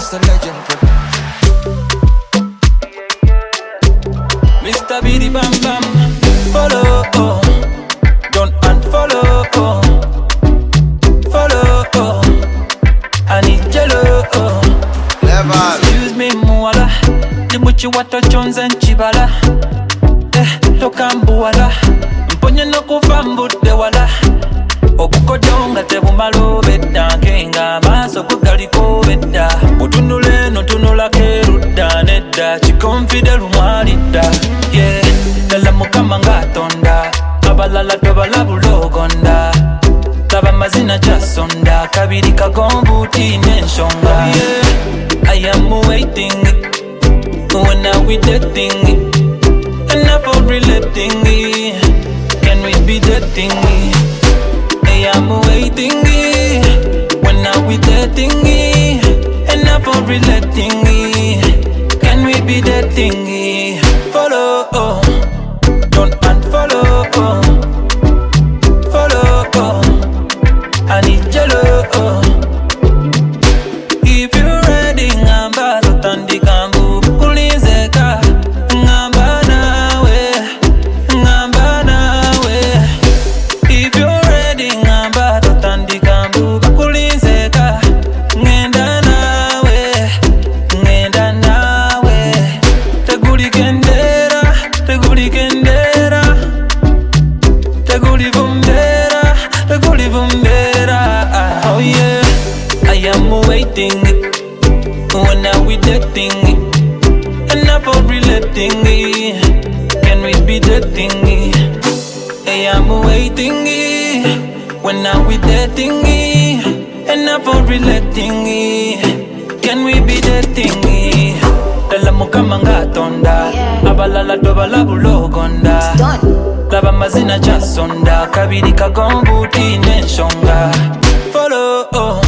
just a legend. Mr. Biddy Bam Bam. Follow, oh. Don't unfollow, oh. Follow, oh. I need jello, oh. Excuse me, muala. Timuchi wato chonze nchibala. Tokambuala. Mponye no kufambu de wala. Okukodonga tebumalo betta. Kenga maso kugaliko betta. Utunule no tunula keruda nedda. Chikonfidel umwalida. Yeah, tala mukama ngatonda. Abalala tobala bulogonda. Taba mazina chasonda. Kabiri kagombuti nenshonga. Yeah, I am waiting. When are we dating? Enough of relating. Can we be dating? I am waiting. When are we dating? Enough of relating. Can we be dating? Follow, oh. Don't unfollow, oh. Follow, oh. I need jello, oh. If you're ready, ngamba totandi kambu kulizeka. Ngamba nawe. If you're ready, ngamba totandi kambu kulizeka. Ngenda nawe. Teguli kendera. Teguli vumbera. Oh yeah, I am waiting. When are we dating? Enough of relating. Can we be dating? I am waiting. When are we dating? Enough of relating. Can we be dating? Tala mukama ngatonda. Abalala dobala bulogonda. Laba mazina chasonda. Kabiri kagombuti nenshonga. Follow, oh.